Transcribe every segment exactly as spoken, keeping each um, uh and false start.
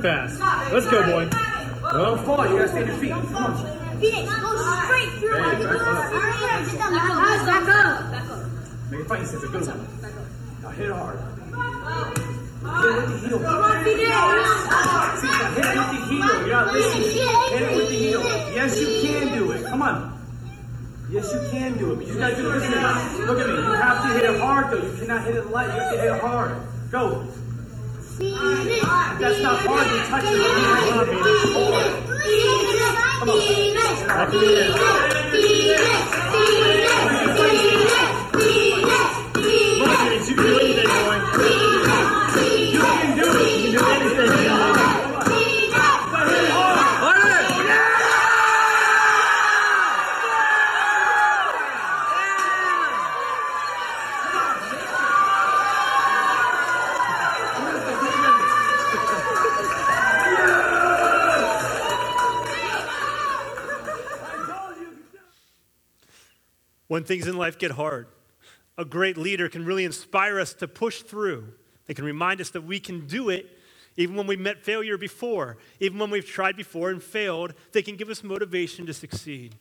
pass. Let's go, boy. Don't fall. You gotta stay on your feet. Come on. Phoenix, go straight through. Hey, back up. Back up. Back up. Make a fighting sense. A good one. Now hit it hard. Hit it with the heel. Come on, Phoenix. Hit it with the heel. You're not listening. Hit it with the heel. Yes, you can do it. Come on. Yes, you can do it. But you gotta do it. Listen, look at me. You have to hit it hard, though. You cannot hit it light. You have to hit it hard. Go. That's not hard. You're touching it. Come on, baby. Come on. Back it in. Come on, Phoenix. You can do anything, boy. You can do it. You can do anything, boy. When things in life get hard, a great leader can really inspire us to push through. They can remind us that we can do it even when we've met failure before, even when we've tried before and failed. They can give us motivation to succeed.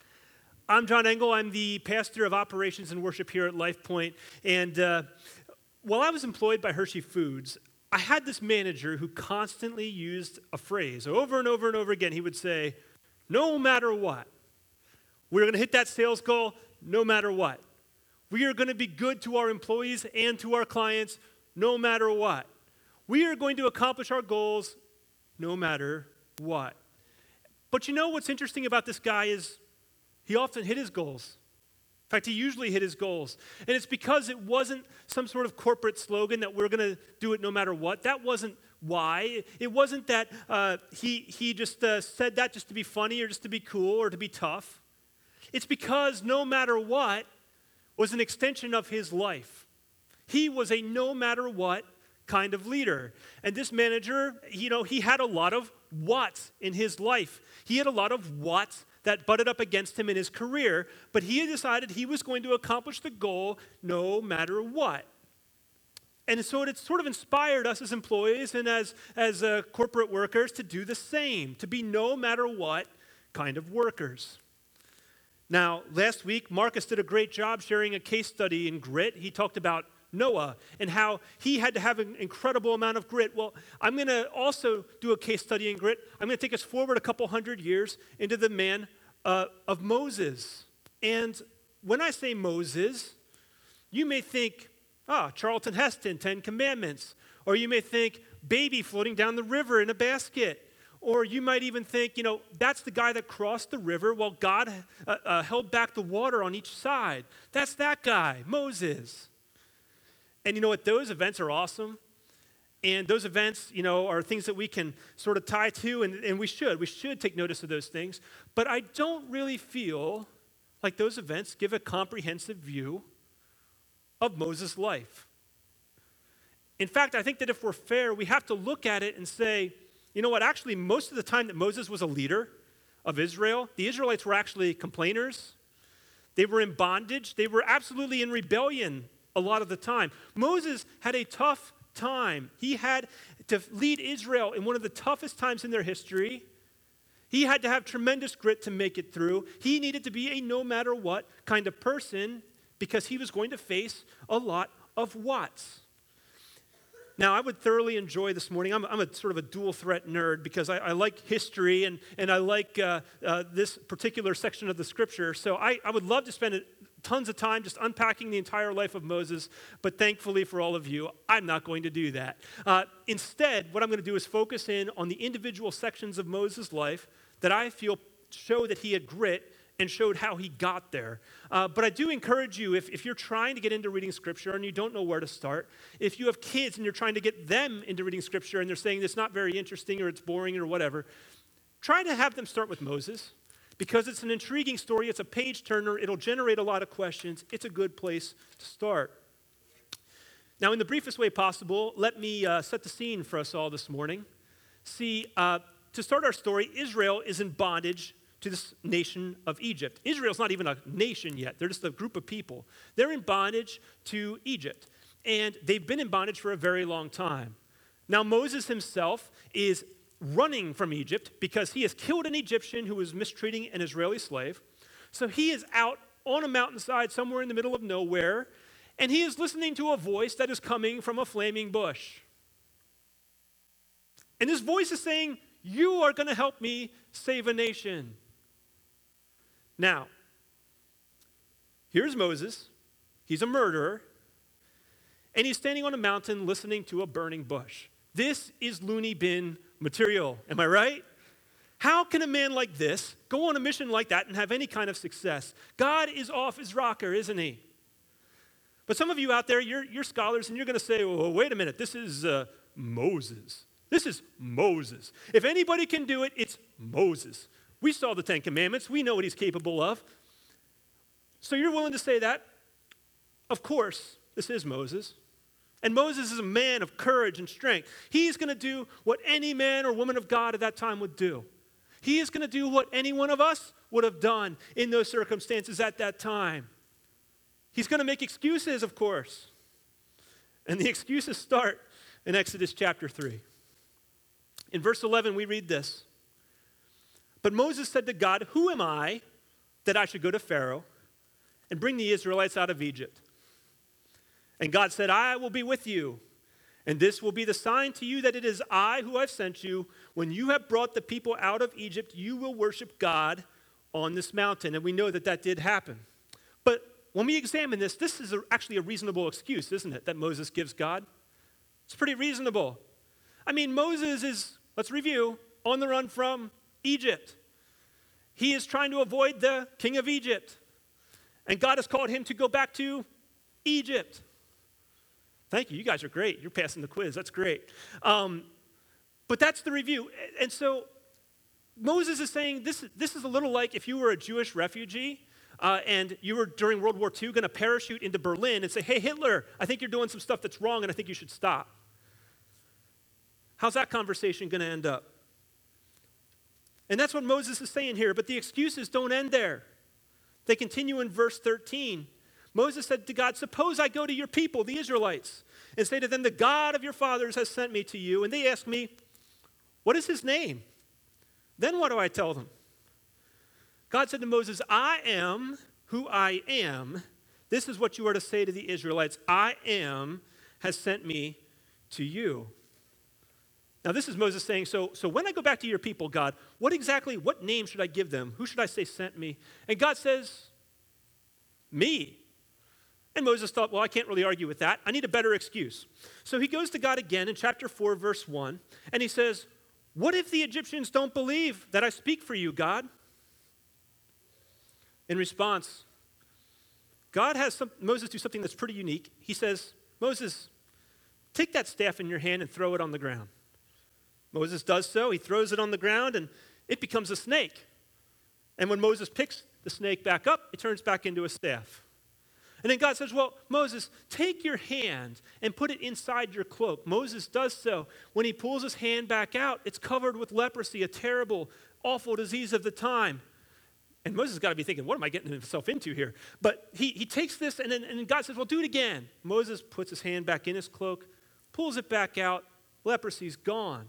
I'm John Engel. I'm the pastor of operations and worship here at Life Point. And uh, while I was employed by Hershey Foods, I had this manager who constantly used a phrase. Over and over and over again, he would say, no matter what, we're going to hit that sales goal no matter what. We are going to be good to our employees and to our clients no matter what. We are going to accomplish our goals no matter what. But you know what's interesting about this guy is he often hit his goals. In fact, he usually hit his goals. And it's because it wasn't some sort of corporate slogan that we're going to do it no matter what. That wasn't why. It wasn't that uh, he, he just uh, said that just to be funny or just to be cool or to be tough. It's because no matter what was an extension of his life. He was a no matter what kind of leader. And this manager, you know, he had a lot of whats in his life. He had a lot of whats that butted up against him in his career, but he had decided he was going to accomplish the goal no matter what. And so it sort of inspired us as employees and as, as uh, corporate workers to do the same, to be no matter what kind of workers. Now, last week, Marcus did a great job sharing a case study in grit. He talked about Noah and how he had to have an incredible amount of grit. Well, I'm going to also do a case study in grit. I'm going to take us forward a couple hundred years into the man uh, of Moses. And when I say Moses, you may think, ah, Charlton Heston, Ten Commandments. Or you may think, baby floating down the river in a basket. Or you might even think, you know, that's the guy that crossed the river while God uh, uh, held back the water on each side. That's that guy, Moses. And you know what? Those events are awesome. And those events, you know, are things that we can sort of tie to, and, and we should. We should take notice of those things. But I don't really feel like those events give a comprehensive view of Moses' life. In fact, I think that if we're fair, we have to look at it and say, you know what, actually, most of the time that Moses was a leader of Israel, the Israelites were actually complainers. They were in bondage. They were absolutely in rebellion a lot of the time. Moses had a tough time. He had to lead Israel in one of the toughest times in their history. He had to have tremendous grit to make it through. He needed to be a no matter what kind of person because he was going to face a lot of whats. Now, I would thoroughly enjoy this morning. I'm, I'm a sort of a dual threat nerd because I, I like history and, and I like uh, uh, this particular section of the scripture. So I, I would love to spend tons of time just unpacking the entire life of Moses. But thankfully for all of you, I'm not going to do that. Uh, instead, what I'm going to do is focus in on the individual sections of Moses' life that I feel show that he had grit and showed how he got there. Uh, but I do encourage you, if, if you're trying to get into reading Scripture and you don't know where to start, if you have kids and you're trying to get them into reading Scripture and they're saying it's not very interesting or it's boring or whatever, try to have them start with Moses because it's an intriguing story. It's a page turner. It'll generate a lot of questions. It's a good place to start. Now, in the briefest way possible, let me uh, set the scene for us all this morning. See, uh, to start our story, Israel is in bondage to this nation of Egypt. Israel's not even a nation yet. They're just a group of people. They're in bondage to Egypt. And they've been in bondage for a very long time. Now, Moses himself is running from Egypt because he has killed an Egyptian who was mistreating an Israeli slave. So he is out on a mountainside somewhere in the middle of nowhere, and he is listening to a voice that is coming from a flaming bush. And this voice is saying, you are going to help me save a nation. Now, here's Moses. He's a murderer. And he's standing on a mountain listening to a burning bush. This is loony bin material. Am I right? How can a man like this go on a mission like that and have any kind of success? God is off his rocker, isn't he? But some of you out there, you're, you're scholars, and you're going to say, well, wait a minute, this is uh, Moses. This is Moses. If anybody can do it, it's Moses. We saw the Ten Commandments. We know what he's capable of. So you're willing to say that? Of course, this is Moses. And Moses is a man of courage and strength. He's going to do what any man or woman of God at that time would do. He is going to do what any one of us would have done in those circumstances at that time. He's going to make excuses, of course. And the excuses start in Exodus chapter three. In verse eleven, we read this. But Moses said to God, who am I that I should go to Pharaoh and bring the Israelites out of Egypt? And God said, I will be with you, and this will be the sign to you that it is I who have sent you. When you have brought the people out of Egypt, you will worship God on this mountain. And we know that that did happen. But when we examine this, this is a, actually a reasonable excuse, isn't it, that Moses gives God? It's pretty reasonable. I mean, Moses is, let's review, on the run from Egypt. He is trying to avoid the king of Egypt. And God has called him to go back to Egypt. Thank you. You guys are great. You're passing the quiz. That's great. Um, but that's the review. And so Moses is saying this, this is a little like if you were a Jewish refugee uh, and you were during World War Two going to parachute into Berlin and say, hey, Hitler, I think you're doing some stuff that's wrong and I think you should stop. How's that conversation going to end up? And that's what Moses is saying here. But the excuses don't end there. They continue in verse thirteen. Moses said to God, suppose I go to your people, the Israelites, and say to them, the God of your fathers has sent me to you. And they ask me, what is his name? Then what do I tell them? God said to Moses, I am who I am. This is what you are to say to the Israelites. I am has sent me to you. Now this is Moses saying, so, so when I go back to your people, God, what exactly, what name should I give them? Who should I say sent me? And God says, me. And Moses thought, well, I can't really argue with that. I need a better excuse. So he goes to God again in chapter four, verse one, and he says, what if the Egyptians don't believe that I speak for you, God? In response, God has some, Moses do something that's pretty unique. He says, Moses, take that staff in your hand and throw it on the ground. Moses does so. He throws it on the ground, and it becomes a snake. And when Moses picks the snake back up, it turns back into a staff. And then God says, well, Moses, take your hand and put it inside your cloak. Moses does so. When he pulls his hand back out, it's covered with leprosy, a terrible, awful disease of the time. And Moses has got to be thinking, what am I getting himself into here? But he, he takes this, and then and God says, well, do it again. Moses puts his hand back in his cloak, pulls it back out, leprosy's gone.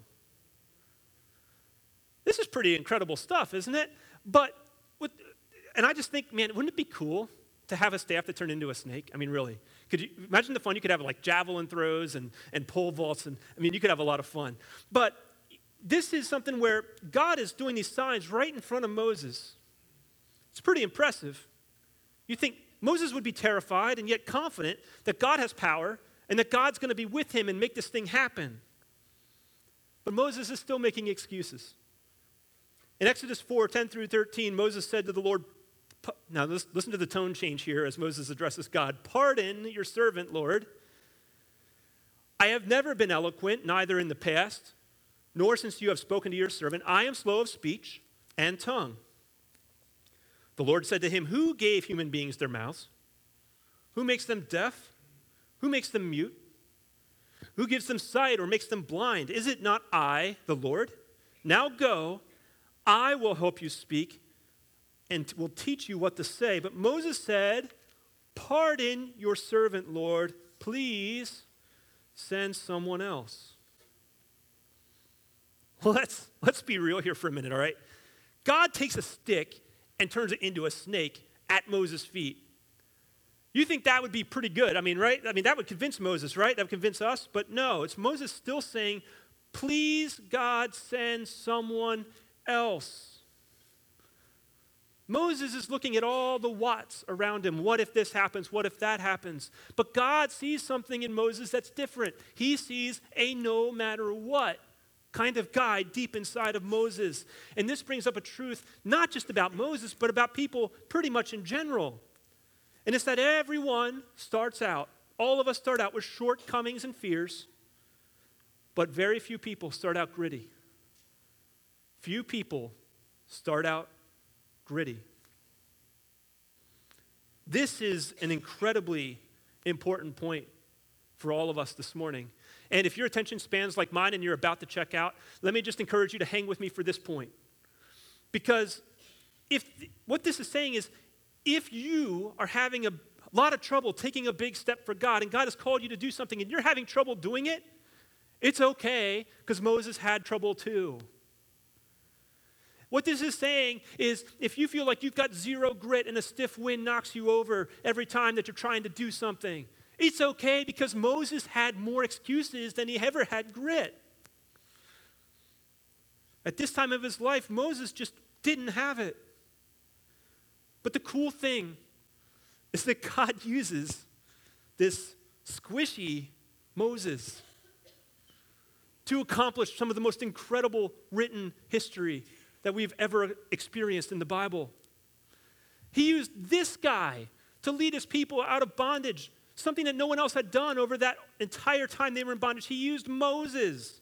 This is pretty incredible stuff, isn't it? But, with, and I just think, man, wouldn't it be cool to have a staff that turned into a snake? I mean, really. Could you imagine the fun you could have, like javelin throws and, and pole vaults, and I mean, you could have a lot of fun. But this is something where God is doing these signs right in front of Moses. It's pretty impressive. You think Moses would be terrified and yet confident that God has power and that God's going to be with him and make this thing happen. But Moses is still making excuses. In Exodus four, ten through thirteen, Moses said to the Lord, now listen to the tone change here as Moses addresses God. Pardon your servant, Lord. I have never been eloquent, neither in the past, nor since you have spoken to your servant. I am slow of speech and tongue. The Lord said to him, who gave human beings their mouths? Who makes them deaf? Who makes them mute? Who gives them sight or makes them blind? Is it not I, the Lord? Now go, I will help you speak and will teach you what to say. But Moses said, pardon your servant, Lord. Please send someone else. let's, let's be real here for a minute, all right? God takes a stick and turns it into a snake at Moses' feet. You think that would be pretty good, I mean, right? I mean, that would convince Moses, right? That would convince us, but no, it's Moses still saying, please, God, send someone else. Moses is looking at all the whats around him. What if this happens? What if that happens? But God sees something in Moses that's different. He sees a no matter what kind of guy deep inside of Moses. And this brings up a truth not just about Moses, but about people pretty much in general. And it's that everyone starts out, all of us start out with shortcomings and fears, but very few people start out gritty. Few people start out gritty. This is an incredibly important point for all of us this morning. And if your attention spans like mine and you're about to check out, let me just encourage you to hang with me for this point. Because if what this is saying is, if you are having a lot of trouble taking a big step for God, and God has called you to do something and you're having trouble doing it, it's okay, because Moses had trouble too. What this is saying is, if you feel like you've got zero grit and a stiff wind knocks you over every time that you're trying to do something, it's okay, because Moses had more excuses than he ever had grit. At this time of his life, Moses just didn't have it. But the cool thing is that God uses this squishy Moses to accomplish some of the most incredible written history that we've ever experienced in the Bible. He used this guy to lead his people out of bondage, something that no one else had done over that entire time they were in bondage. He used Moses.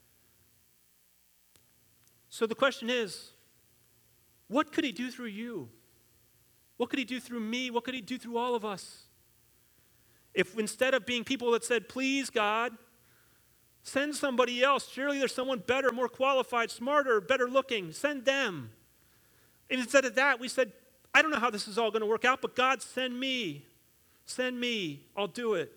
So the question is, what could he do through you? What could he do through me? What could he do through all of us? If instead of being people that said, please, God, send somebody else. Surely there's someone better, more qualified, smarter, better looking. Send them. And instead of that, we said, I don't know how this is all going to work out, but God, send me. Send me. I'll do it.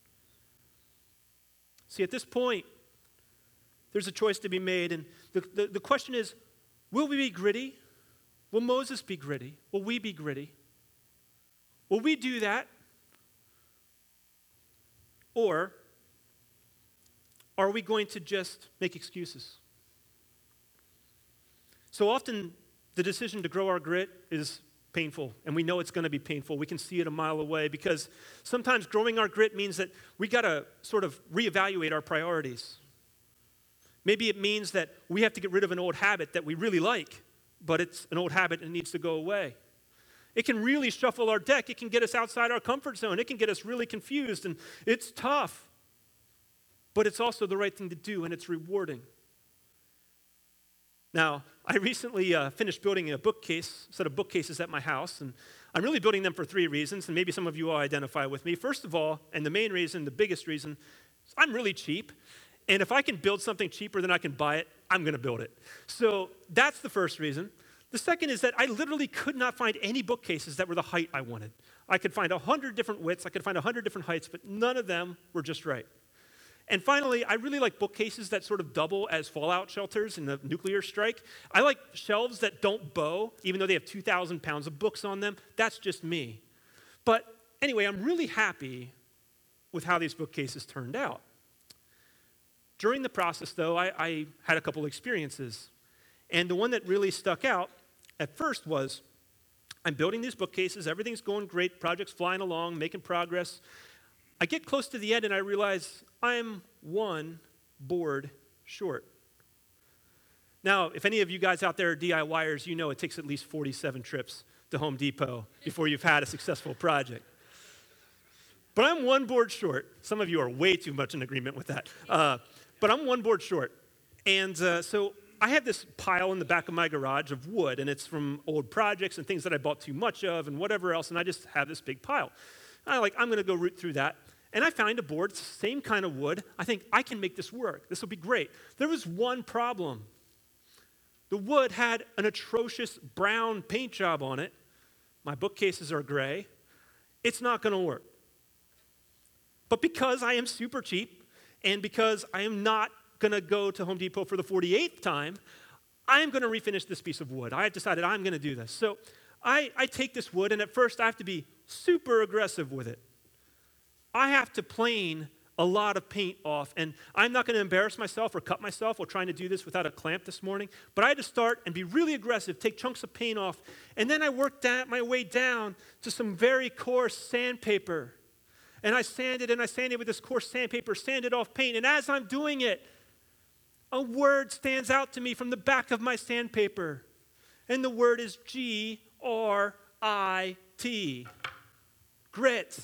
See, at this point, there's a choice to be made. And the, the, the question is, will we be gritty? Will Moses be gritty? Will we be gritty? Will we do that? Or are we going to just make excuses? So often, the decision to grow our grit is painful, and we know it's going to be painful. We can see it a mile away, because sometimes growing our grit means that we got to sort of reevaluate our priorities. Maybe it means that we have to get rid of an old habit that we really like, but it's an old habit and needs to go away. It can really shuffle our deck. It can get us outside our comfort zone. It can get us really confused, and it's tough. But it's also the right thing to do, and it's rewarding. Now, I recently uh, finished building a bookcase, a set of bookcases at my house, and I'm really building them for three reasons, and maybe some of you will identify with me. First of all, and the main reason, the biggest reason, is I'm really cheap, and if I can build something cheaper than I can buy it, I'm going to build it. So that's the first reason. The second is that I literally could not find any bookcases that were the height I wanted. I could find a hundred different widths, I could find a hundred different heights, but none of them were just right. And finally, I really like bookcases that sort of double as fallout shelters in the nuclear strike. I like shelves that don't bow, even though they have two thousand pounds of books on them. That's just me. But anyway, I'm really happy with how these bookcases turned out. During the process, though, I, I had a couple experiences. And the one that really stuck out at first was, I'm building these bookcases, everything's going great, project's flying along, making progress. I get close to the end and I realize I'm one board short. Now, if any of you guys out there are DIYers, you know it takes at least forty-seven trips to Home Depot before you've had a successful project. But I'm one board short. Some of you are way too much in agreement with that. Uh, but I'm one board short. And uh, so I have this pile in the back of my garage of wood, and it's from old projects and things that I bought too much of and whatever else, and I just have this big pile. And I like, I'm going to go root through that. And I find a board, same kind of wood. I think, I can make this work. This will be great. There was one problem. The wood had an atrocious brown paint job on it. My bookcases are gray. It's not going to work. But because I am super cheap, and because I am not going to go to Home Depot for the forty-eighth time. I'm going to refinish this piece of wood. I have decided I'm going to do this. So I, I take this wood, and at first I have to be super aggressive with it. I have to plane a lot of paint off, and I'm not going to embarrass myself or cut myself while trying to do this without a clamp this morning, but I had to start and be really aggressive, take chunks of paint off, and then I worked that, my way down to some very coarse sandpaper, and I sanded and I sanded with this coarse sandpaper, sanded off paint, and as I'm doing it, a word stands out to me from the back of my sandpaper, and the word is G R I T, grit.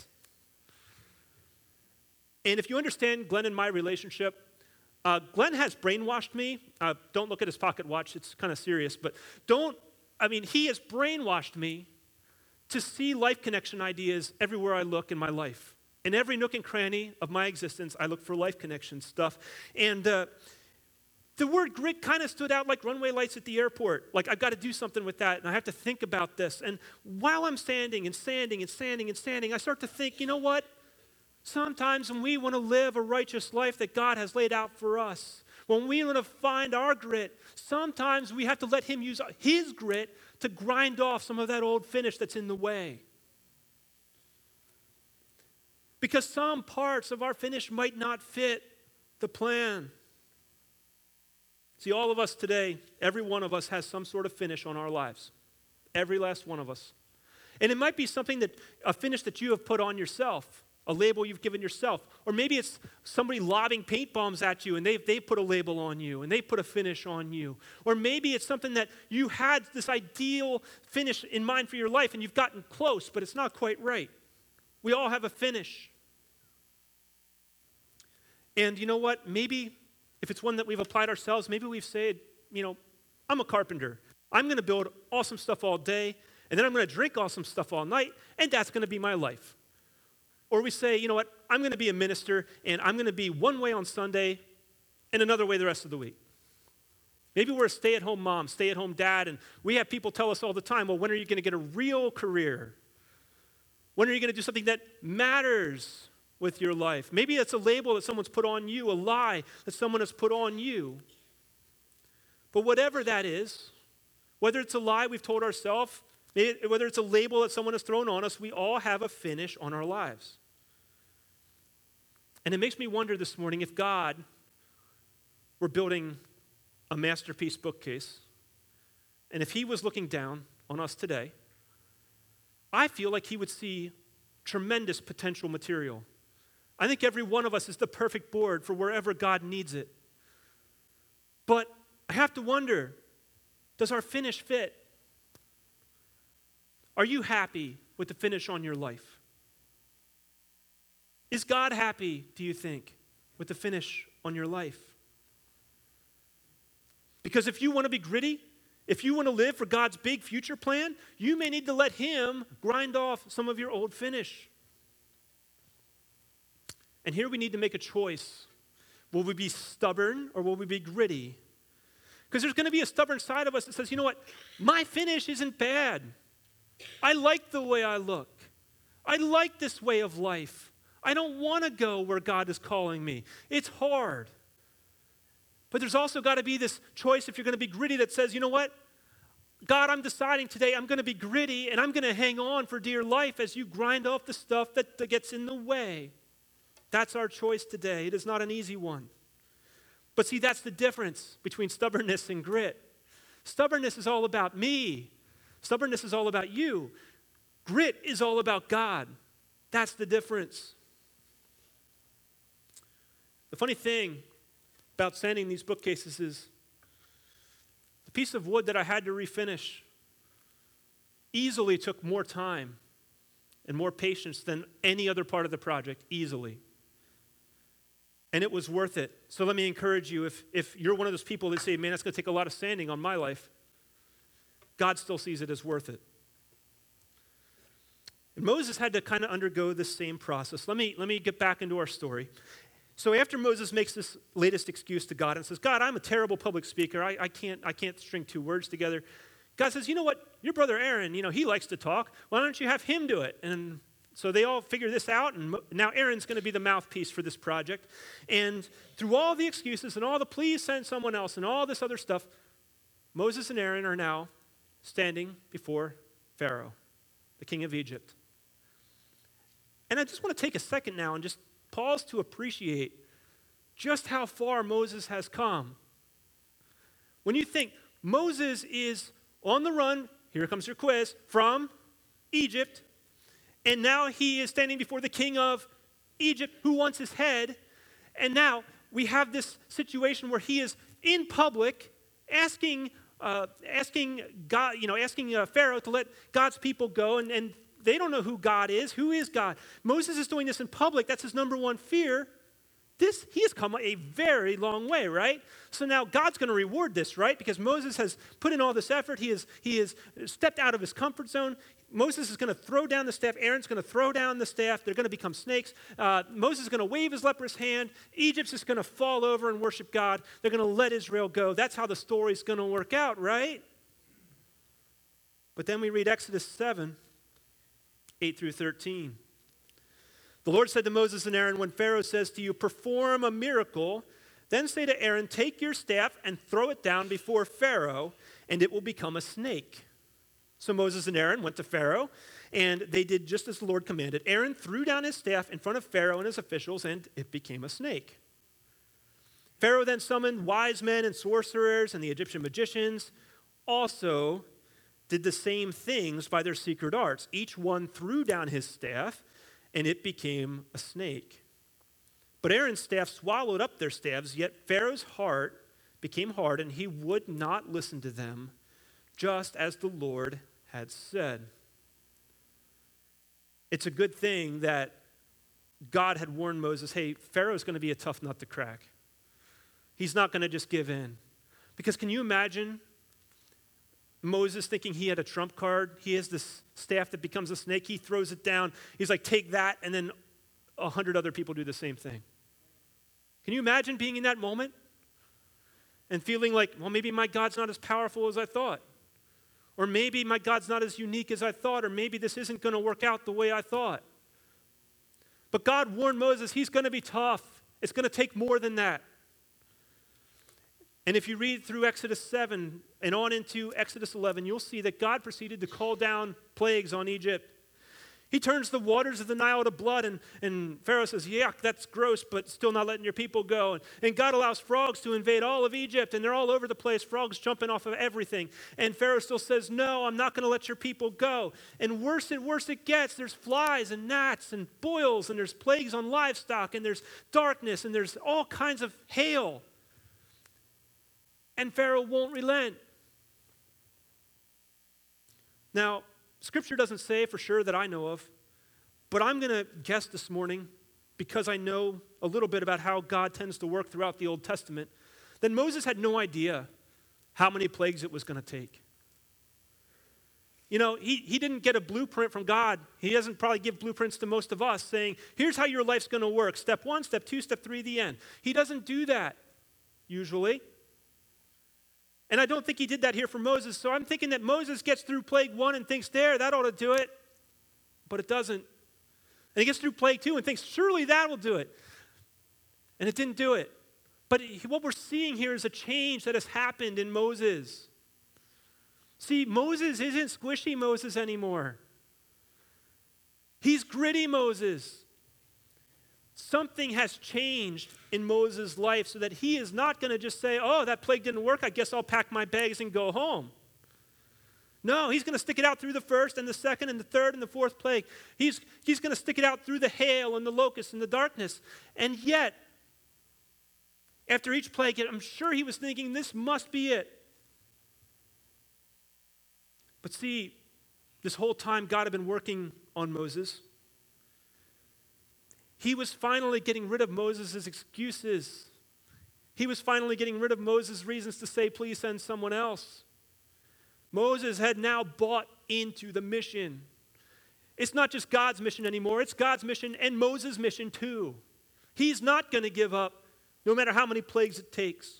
And if you understand Glenn and my relationship, uh, Glenn has brainwashed me. Uh, don't look at his pocket watch. It's kind of serious. But don't, I mean, he has brainwashed me to see life connection ideas everywhere I look in my life. In every nook and cranny of my existence, I look for life connection stuff. And uh, the word grit kind of stood out like runway lights at the airport. Like, I've got to do something with that, and I have to think about this. And while I'm sanding and sanding and sanding and sanding, I start to think, you know what? Sometimes when we want to live a righteous life that God has laid out for us, when we want to find our grit, sometimes we have to let Him use His grit to grind off some of that old finish that's in the way. Because some parts of our finish might not fit the plan. See, all of us today, every one of us has some sort of finish on our lives. Every last one of us. And it might be something that, a finish that you have put on yourself. A label you've given yourself. Or maybe it's somebody lobbing paint bombs at you and they've, they've put a label on you and they put a finish on you. Or maybe it's something that you had this ideal finish in mind for your life and you've gotten close, but it's not quite right. We all have a finish. And you know what? Maybe if it's one that we've applied ourselves, maybe we've said, you know, I'm a carpenter. I'm going to build awesome stuff all day and then I'm going to drink awesome stuff all night and that's going to be my life. Or we say, you know what, I'm going to be a minister, and I'm going to be one way on Sunday and another way the rest of the week. Maybe we're a stay-at-home mom, stay-at-home dad, and we have people tell us all the time, well, when are you going to get a real career? When are you going to do something that matters with your life? Maybe it's a label that someone's put on you, a lie that someone has put on you. But whatever that is, whether it's a lie we've told ourselves, whether it's a label that someone has thrown on us, we all have a finish on our lives. And it makes me wonder this morning if God were building a masterpiece bookcase, and if He was looking down on us today, I feel like He would see tremendous potential material. I think every one of us is the perfect board for wherever God needs it. But I have to wonder, does our finish fit? Are you happy with the finish on your life? Is God happy, do you think, with the finish on your life? Because if you want to be gritty, if you want to live for God's big future plan, you may need to let Him grind off some of your old finish. And here we need to make a choice. Will we be stubborn or will we be gritty? Because there's going to be a stubborn side of us that says, you know what, my finish isn't bad. I like the way I look. I like this way of life. I don't want to go where God is calling me. It's hard. But there's also got to be this choice if you're going to be gritty that says, you know what? God, I'm deciding today I'm going to be gritty and I'm going to hang on for dear life as you grind off the stuff that, that gets in the way. That's our choice today. It is not an easy one. But see, that's the difference between stubbornness and grit. Stubbornness is all about me. Stubbornness is all about you. Grit is all about God. That's the difference. The funny thing about sanding these bookcases is the piece of wood that I had to refinish easily took more time and more patience than any other part of the project, easily. And it was worth it. So let me encourage you, if, if you're one of those people that say, man, that's going to take a lot of sanding on my life, God still sees it as worth it. And Moses had to kind of undergo this same process. Let me, let me get back into our story. So after Moses makes this latest excuse to God and says, God, I'm a terrible public speaker. I, I, can't, I can't string two words together. God says, you know what? Your brother Aaron, you know, he likes to talk. Why don't you have him do it? And So they all figure this out, and Mo- now Aaron's going to be the mouthpiece for this project. And through all the excuses and all the please send someone else and all this other stuff, Moses and Aaron are now standing before Pharaoh, the king of Egypt. And I just want to take a second now and just pause to appreciate just how far Moses has come. When you think Moses is on the run, here comes your quiz, from Egypt, and now he is standing before the king of Egypt who wants his head, and now we have this situation where he is in public asking uh, asking God, you know, asking uh, Pharaoh to let God's people go, and, and they don't know who God is. Who is God? Moses is doing this in public. That's his number one fear. This, he has come a very long way, right? So now God's going to reward this, right? Because Moses has put in all this effort. He has, he has stepped out of his comfort zone. Moses is going to throw down the staff. Aaron's going to throw down the staff. They're going to become snakes. Uh, Moses is going to wave his leprous hand. Egypt's just going to fall over and worship God. They're going to let Israel go. That's how the story's going to work out, right? But then we read Exodus seven, eight through thirteen. The Lord said to Moses and Aaron, when Pharaoh says to you, perform a miracle, then say to Aaron, take your staff and throw it down before Pharaoh, and it will become a snake. So Moses and Aaron went to Pharaoh, and they did just as the Lord commanded. Aaron threw down his staff in front of Pharaoh and his officials, and it became a snake. Pharaoh then summoned wise men and sorcerers and the Egyptian magicians, also did the same things by their secret arts. Each one threw down his staff, and it became a snake. But Aaron's staff swallowed up their staffs, yet Pharaoh's heart became hard, and he would not listen to them, just as the Lord had said. It's a good thing that God had warned Moses, hey, Pharaoh's going to be a tough nut to crack. He's not going to just give in. Because can you imagine Moses thinking he had a trump card? He has this staff that becomes a snake. He throws it down. He's like, take that, and then a hundred other people do the same thing. Can you imagine being in that moment and feeling like, well, maybe my God's not as powerful as I thought. Or maybe my God's not as unique as I thought. Or maybe this isn't going to work out the way I thought. But God warned Moses, he's going to be tough. It's going to take more than that. And if you read through Exodus seven and on into Exodus eleven, you'll see that God proceeded to call down plagues on Egypt. He turns the waters of the Nile to blood, and, and Pharaoh says, yeah, that's gross, but still not letting your people go. And, and God allows frogs to invade all of Egypt, and they're all over the place, frogs jumping off of everything. And Pharaoh still says, no, I'm not going to let your people go. And worse and worse it gets. There's flies and gnats and boils, and there's plagues on livestock, and there's darkness, and there's all kinds of hail. And Pharaoh won't relent. Now, Scripture doesn't say for sure that I know of, but I'm going to guess this morning, because I know a little bit about how God tends to work throughout the Old Testament, that Moses had no idea how many plagues it was going to take. You know, he, he didn't get a blueprint from God. He doesn't probably give blueprints to most of us saying, here's how your life's going to work. Step one, step two, step three, the end. He doesn't do that, usually. And I don't think he did that here for Moses. So I'm thinking that Moses gets through plague one and thinks, there, that ought to do it. But it doesn't. And he gets through plague two and thinks, surely that will do it. And it didn't do it. But what we're seeing here is a change that has happened in Moses. See, Moses isn't squishy Moses anymore. He's gritty Moses. Something has changed in Moses' life so that he is not going to just say, oh, that plague didn't work, I guess I'll pack my bags and go home. No, he's going to stick it out through the first and the second and the third and the fourth plague. He's, he's going to stick it out through the hail and the locusts and the darkness. And yet, after each plague, I'm sure he was thinking, this must be it. But see, this whole time God had been working on Moses. He was finally getting rid of Moses' excuses. He was finally getting rid of Moses' reasons to say, please send someone else. Moses had now bought into the mission. It's not just God's mission anymore. It's God's mission and Moses' mission too. He's not going to give up no matter how many plagues it takes.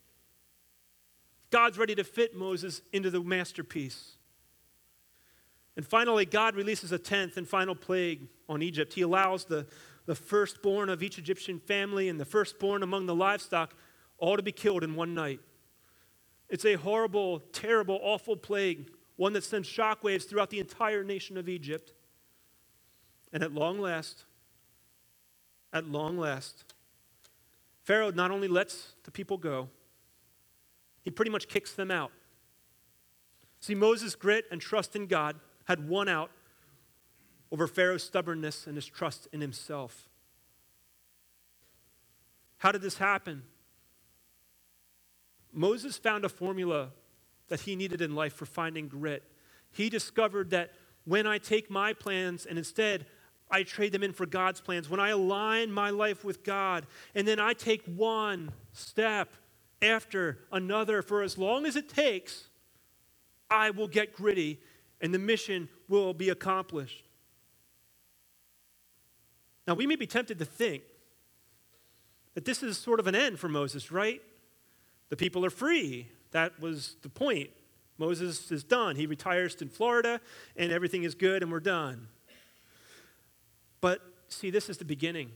God's ready to fit Moses into the masterpiece. And finally, God releases a tenth and final plague on Egypt. He allows the, the firstborn of each Egyptian family and the firstborn among the livestock all to be killed in one night. It's a horrible, terrible, awful plague, one that sends shockwaves throughout the entire nation of Egypt. And at long last, at long last, Pharaoh not only lets the people go, he pretty much kicks them out. See, Moses' grit and trust in God had won out over Pharaoh's stubbornness and his trust in himself. How did this happen? Moses found a formula that he needed in life for finding grit. He discovered that when I take my plans and instead I trade them in for God's plans, when I align my life with God, and then I take one step after another for as long as it takes, I will get gritty and the mission will be accomplished. Now, we may be tempted to think that this is sort of an end for Moses, right? The people are free. That was the point. Moses is done. He retires to Florida, and everything is good, and we're done. But see, this is the beginning.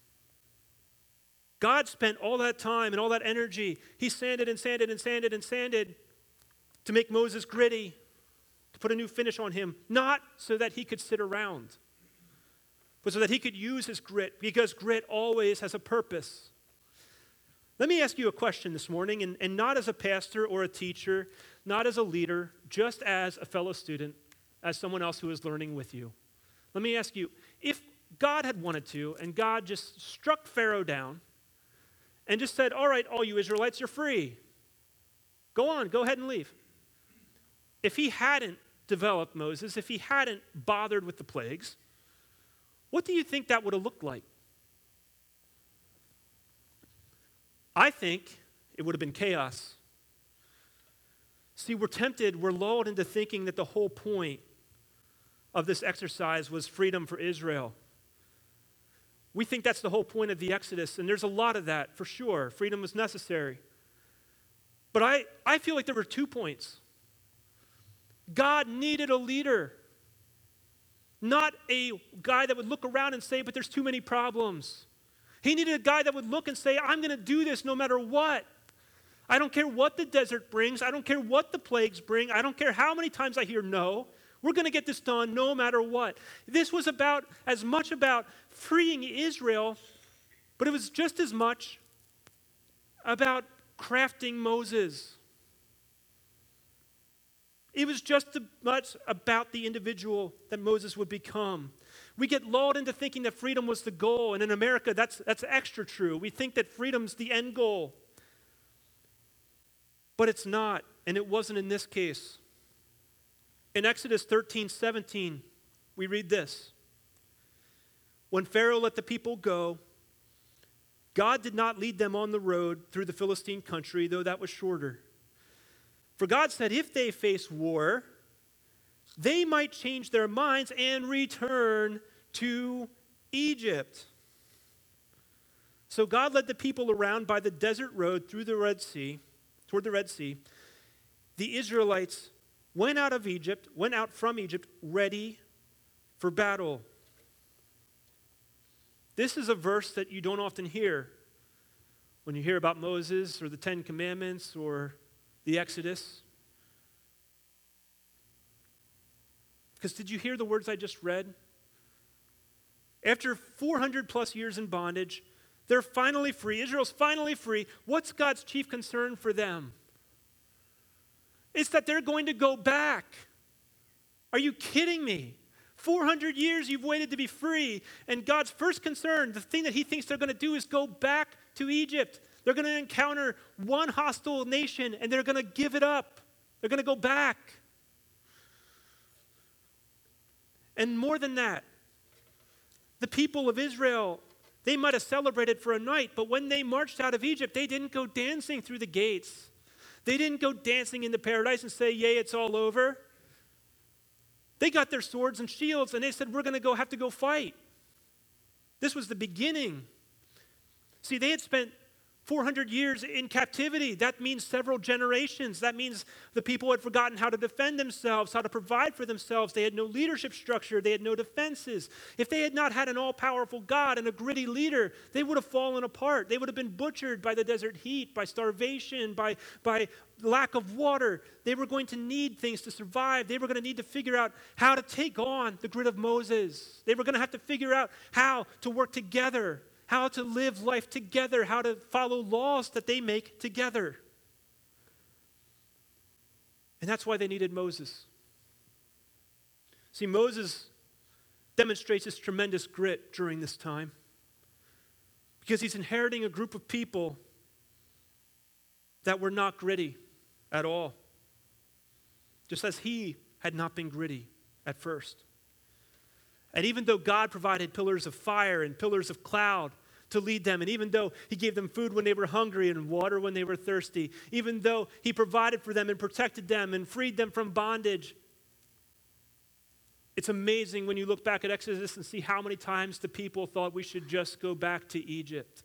God spent all that time and all that energy. He sanded and sanded and sanded and sanded to make Moses gritty, to put a new finish on him, not so that he could sit around, but so that he could use his grit, because grit always has a purpose. Let me ask you a question this morning, and, and not as a pastor or a teacher, not as a leader, just as a fellow student, as someone else who is learning with you. Let me ask you, if God had wanted to, and God just struck Pharaoh down, and just said, all right, all you Israelites, you're free. Go on, go ahead and leave. If he hadn't developed Moses, if he hadn't bothered with the plagues, what do you think that would have looked like? I think it would have been chaos. See, we're tempted, we're lulled into thinking that the whole point of this exercise was freedom for Israel. We think that's the whole point of the Exodus, and there's a lot of that, for sure. Freedom was necessary. But I, I feel like there were two points. God needed a leader, not a guy that would look around and say, but there's too many problems. He needed a guy that would look and say, I'm going to do this no matter what. I don't care what the desert brings. I don't care what the plagues bring. I don't care how many times I hear no. We're going to get this done no matter what. This was about as much about freeing Israel, but it was just as much about crafting Moses. It was just as much about the individual that Moses would become. We get lulled into thinking that freedom was the goal, and in America, that's, that's extra true. We think that freedom's the end goal. But it's not, and it wasn't in this case. In Exodus thirteen seventeen, we read this. When Pharaoh let the people go, God did not lead them on the road through the Philistine country, though that was shorter. For God said if they face war, they might change their minds and return to Egypt. So God led the people around by the desert road through the Red Sea, toward the Red Sea. The Israelites went out of Egypt, went out from Egypt, ready for battle. This is a verse that you don't often hear when you hear about Moses or the Ten Commandments or the Exodus. Because did you hear the words I just read? After four hundred plus years in bondage, they're finally free. Israel's finally free. What's God's chief concern for them? It's that they're going to go back. Are you kidding me? four hundred years you've waited to be free, and God's first concern, the thing that he thinks they're going to do is go back to Egypt. They're going to encounter one hostile nation, and they're going to give it up. They're going to go back. And more than that, the people of Israel, they might have celebrated for a night, but when they marched out of Egypt, they didn't go dancing through the gates. They didn't go dancing into paradise and say, yay, it's all over. They got their swords and shields, and they said, we're going to go have to go fight. This was the beginning. See, they had spent four hundred years in captivity. That means several generations. That means the people had forgotten how to defend themselves, how to provide for themselves. They had no leadership structure. They had no defenses. If they had not had an all-powerful God and a gritty leader, they would have fallen apart. They would have been butchered by the desert heat, by starvation, by, by lack of water. They were going to need things to survive. They were going to need to figure out how to take on the grit of Moses. They were going to have to figure out how to work together, how to live life together, how to follow laws that they make together. And that's why they needed Moses. See, Moses demonstrates his tremendous grit during this time because he's inheriting a group of people that were not gritty at all, just as he had not been gritty at first. And even though God provided pillars of fire and pillars of cloud to lead them, and even though he gave them food when they were hungry and water when they were thirsty, even though he provided for them and protected them and freed them from bondage, it's amazing when you look back at Exodus and see how many times the people thought we should just go back to Egypt.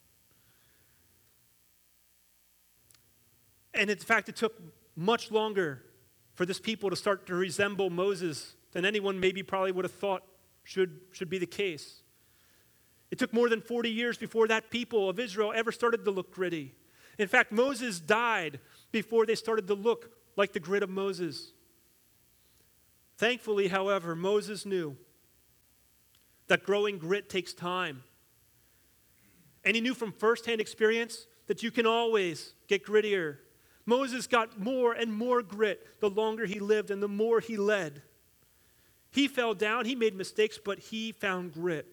And in fact, it took much longer for this people to start to resemble Moses than anyone maybe probably would have thought should, should be the case. It took more than forty years before that people of Israel ever started to look gritty. In fact, Moses died before they started to look like the grit of Moses. Thankfully, however, Moses knew that growing grit takes time. And he knew from firsthand experience that you can always get grittier. Moses got more and more grit the longer he lived and the more he led. He fell down, he made mistakes, but he found grit.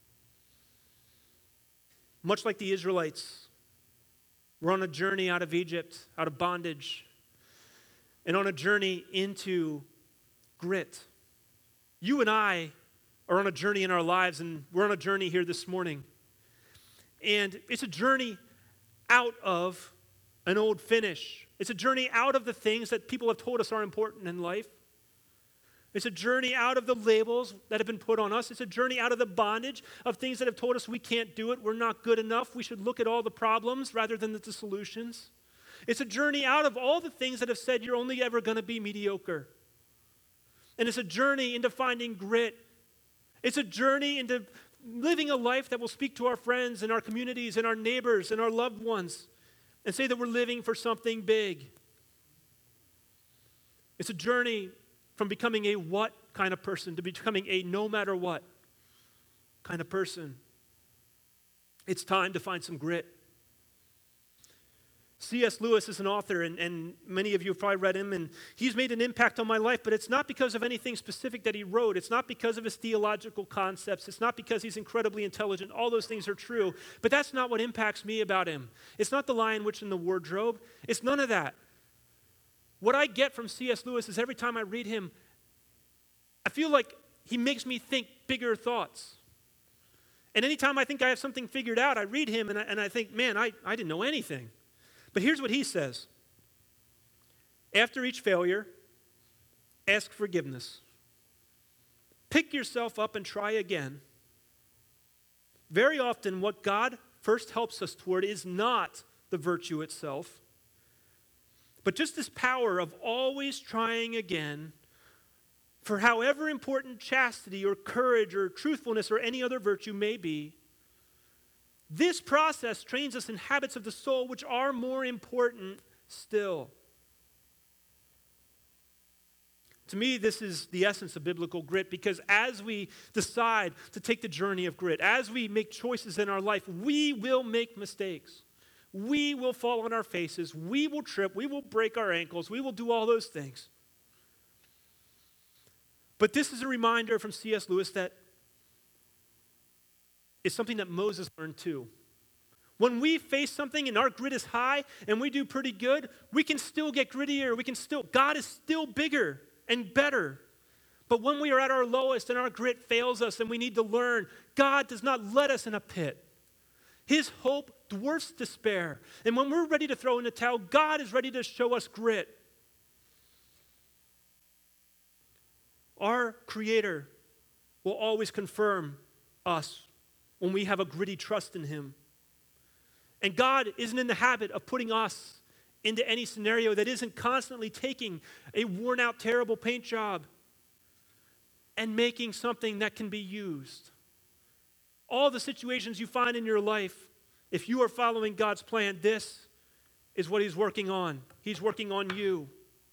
Much like the Israelites, we're on a journey out of Egypt, out of bondage, and on a journey into grit. You and I are on a journey in our lives, and we're on a journey here this morning. And it's a journey out of an old finish. It's a journey out of the things that people have told us are important in life. It's a journey out of the labels that have been put on us. It's a journey out of the bondage of things that have told us we can't do it, we're not good enough, we should look at all the problems rather than the solutions. It's a journey out of all the things that have said you're only ever going to be mediocre. And it's a journey into finding grit. It's a journey into living a life that will speak to our friends and our communities and our neighbors and our loved ones and say that we're living for something big. It's a journey from becoming a what kind of person to becoming a no matter what kind of person. It's time to find some grit. C S Lewis is an author, and, and many of you have probably read him, and he's made an impact on my life, but it's not because of anything specific that he wrote. It's not because of his theological concepts. It's not because he's incredibly intelligent. All those things are true, but that's not what impacts me about him. It's not the Lion, Witch, and the Wardrobe. It's none of that. What I get from C S Lewis is every time I read him, I feel like he makes me think bigger thoughts. And anytime I think I have something figured out, I read him and I, and I think, man, I, I didn't know anything. But here's what he says. After each failure, ask forgiveness. Pick yourself up and try again. Very often, what God first helps us toward is not the virtue itself, but just this power of always trying again for however important chastity or courage or truthfulness or any other virtue may be. This process trains us in habits of the soul which are more important still. To me, this is the essence of biblical grit, because as we decide to take the journey of grit, as we make choices in our life, we will make mistakes. We will fall on our faces. We will trip. We will break our ankles. We will do all those things. But this is a reminder from C S Lewis that it's something that Moses learned too. When we face something and our grit is high and we do pretty good, we can still get grittier. We can still, God is still bigger and better. But when we are at our lowest and our grit fails us and we need to learn, God does not let us in a pit. His hope dwarfs despair. And when we're ready to throw in the towel, God is ready to show us grit. Our Creator will always confirm us when we have a gritty trust in Him. And God isn't in the habit of putting us into any scenario that isn't constantly taking a worn out, terrible paint job and making something that can be used. All the situations you find in your life, if you are following God's plan, this is what he's working on. He's working on you.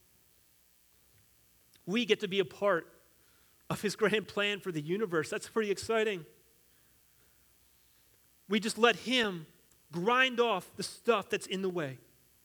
We get to be a part of his grand plan for the universe. That's pretty exciting. We just let him grind off the stuff that's in the way.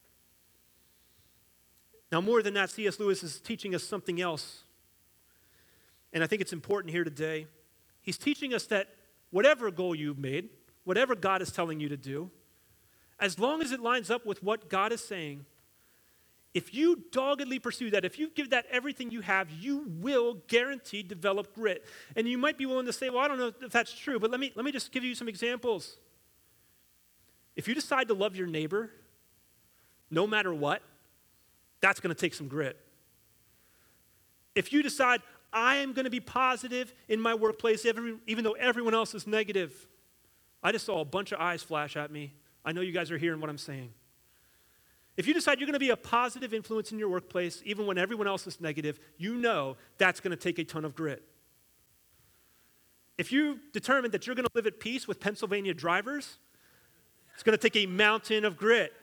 Now, more than that, C S Lewis is teaching us something else. And I think it's important here today. He's teaching us that whatever goal you've made, whatever God is telling you to do, as long as it lines up with what God is saying, if you doggedly pursue that, if you give that everything you have, you will guaranteed develop grit. And you might be willing to say, well, I don't know if that's true, but let me, let me just give you some examples. If you decide to love your neighbor, no matter what, that's going to take some grit. If you decide, I am going to be positive in my workplace, every, even though everyone else is negative. I just saw a bunch of eyes flash at me. I know you guys are hearing what I'm saying. If you decide you're going to be a positive influence in your workplace, even when everyone else is negative, you know that's going to take a ton of grit. If you determine that you're going to live at peace with Pennsylvania drivers, it's going to take a mountain of grit.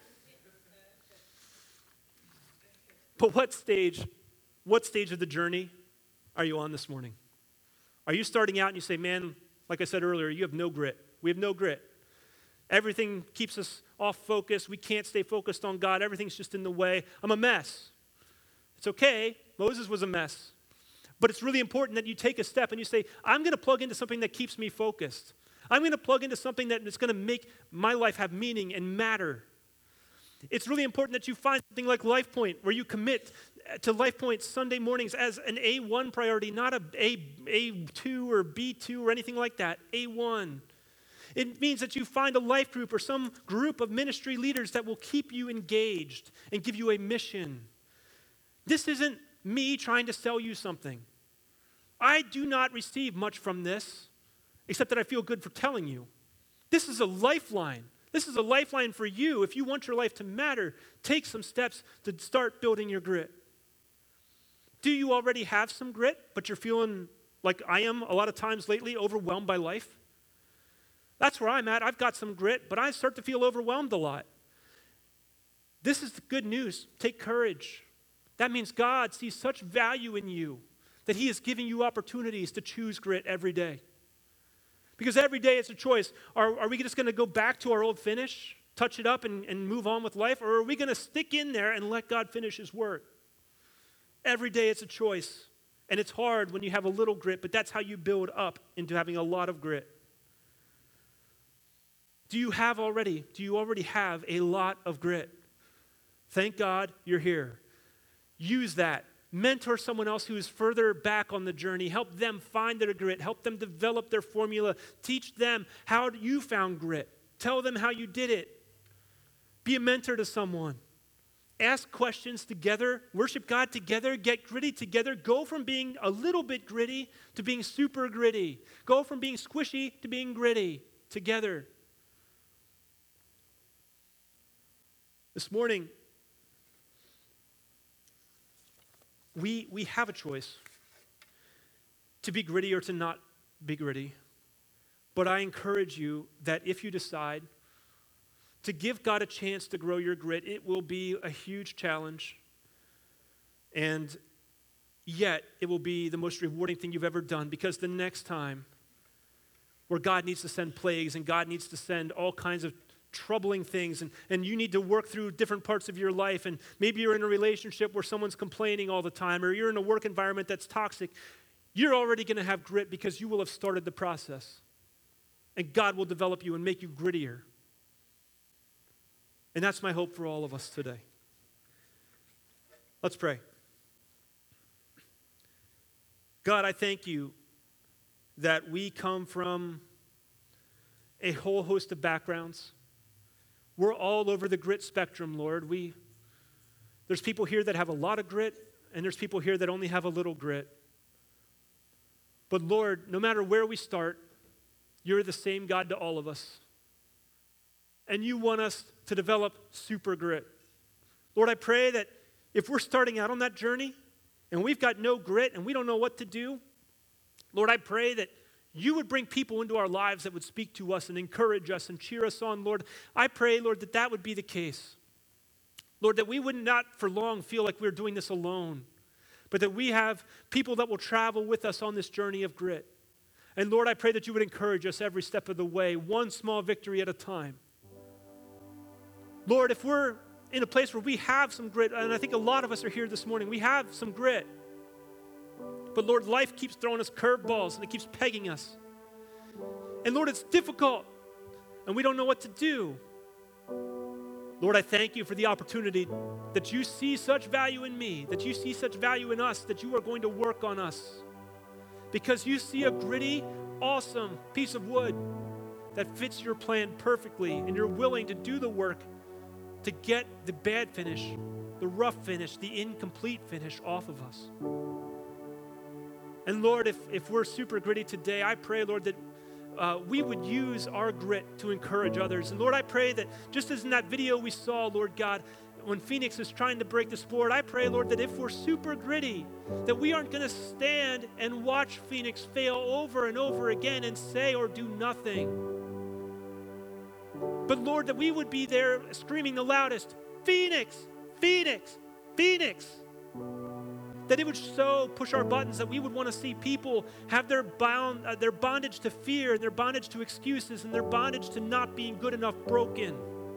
But what stage, what stage of the journey are you on this morning? Are you starting out and you say, man, like I said earlier, you have no grit. We have no grit. Everything keeps us off focus. We can't stay focused on God. Everything's just in the way. I'm a mess. It's okay. Moses was a mess. But it's really important that you take a step and you say, I'm going to plug into something that keeps me focused. I'm going to plug into something that is going to make my life have meaning and matter. It's really important that you find something like LifePoint, where you commit to LifePoint Sunday mornings as an A one priority, not a A, A two or B two or anything like that, A one. It means that you find a life group or some group of ministry leaders that will keep you engaged and give you a mission. This isn't me trying to sell you something. I do not receive much from this, except that I feel good for telling you. This is a lifeline. This is a lifeline for you. If you want your life to matter, take some steps to start building your grit. Do you already have some grit, but you're feeling like I am a lot of times lately, overwhelmed by life? That's where I'm at. I've got some grit, but I start to feel overwhelmed a lot. This is the good news. Take courage. That means God sees such value in you that he is giving you opportunities to choose grit every day. Because every day it's a choice. Are, are we just going to go back to our old finish, touch it up and, and move on with life? Or are we going to stick in there and let God finish his work? Every day it's a choice. And it's hard when you have a little grit, but that's how you build up into having a lot of grit. Do you have already, do you already have a lot of grit? Thank God you're here. Use that. Mentor someone else who is further back on the journey. Help them find their grit. Help them develop their formula. Teach them how you found grit. Tell them how you did it. Be a mentor to someone. Ask questions together. Worship God together. Get gritty together. Go from being a little bit gritty to being super gritty. Go from being squishy to being gritty together. This morning, We, we have a choice to be gritty or to not be gritty. But I encourage you that if you decide to give God a chance to grow your grit, it will be a huge challenge. And yet, it will be the most rewarding thing you've ever done, because the next time where God needs to send plagues and God needs to send all kinds of troubling things, and, and you need to work through different parts of your life, and maybe you're in a relationship where someone's complaining all the time, or you're in a work environment that's toxic, you're already going to have grit because you will have started the process. And God will develop you and make you grittier. And that's my hope for all of us today. Let's pray. God, I thank you that we come from a whole host of backgrounds. We're all over the grit spectrum, Lord. We, there's people here that have a lot of grit, and there's people here that only have a little grit. But Lord, no matter where we start, you're the same God to all of us. and you want us to develop super grit. Lord, I pray that if we're starting out on that journey and we've got no grit and we don't know what to do, Lord, I pray that you would bring people into our lives that would speak to us and encourage us and cheer us on, Lord. I pray, Lord, that that would be the case. Lord, that we would not for long feel like we're doing this alone, but that we have people that will travel with us on this journey of grit. And Lord, I pray that you would encourage us every step of the way, one small victory at a time. Lord, if we're in a place where we have some grit, and I think a lot of us are here this morning, we have some grit. But Lord, life keeps throwing us curveballs and it keeps pegging us. And Lord, it's difficult and we don't know what to do. Lord, I thank you for the opportunity that you see such value in me, that you see such value in us, that you are going to work on us. Because you see a gritty, awesome piece of wood that fits your plan perfectly, and you're willing to do the work to get the bad finish, the rough finish, the incomplete finish off of us. And Lord, if, if we're super gritty today, I pray, Lord, that uh, we would use our grit to encourage others. And Lord, I pray that just as in that video we saw, Lord God, when Phoenix is trying to break the sport, I pray, Lord, that if we're super gritty, that we aren't going to stand and watch Phoenix fail over and over again and say or do nothing. But Lord, that we would be there screaming the loudest, Phoenix, Phoenix, Phoenix. That it would so push our buttons that we would want to see people have their bound, uh, their bondage to fear, and their bondage to excuses, and their bondage to not being good enough broken.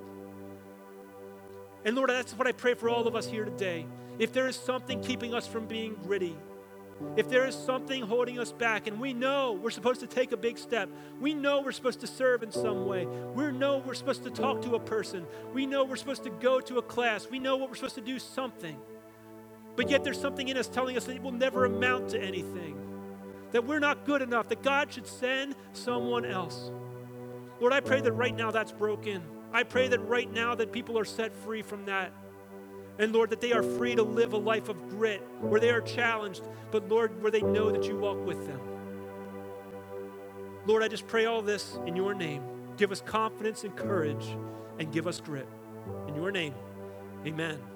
And Lord, that's what I pray for all of us here today. If there is something keeping us from being gritty, if there is something holding us back, and we know we're supposed to take a big step, we know we're supposed to serve in some way, we know we're supposed to talk to a person, we know we're supposed to go to a class, we know what we're supposed to do something, but yet there's something in us telling us that it will never amount to anything, that we're not good enough, that God should send someone else. Lord, I pray that right now that's broken. I pray that right now that people are set free from that. And Lord, that they are free to live a life of grit, where they are challenged, but Lord, where they know that you walk with them. Lord, I just pray all this in your name. Give us confidence and courage, and give us grit. In your name, amen.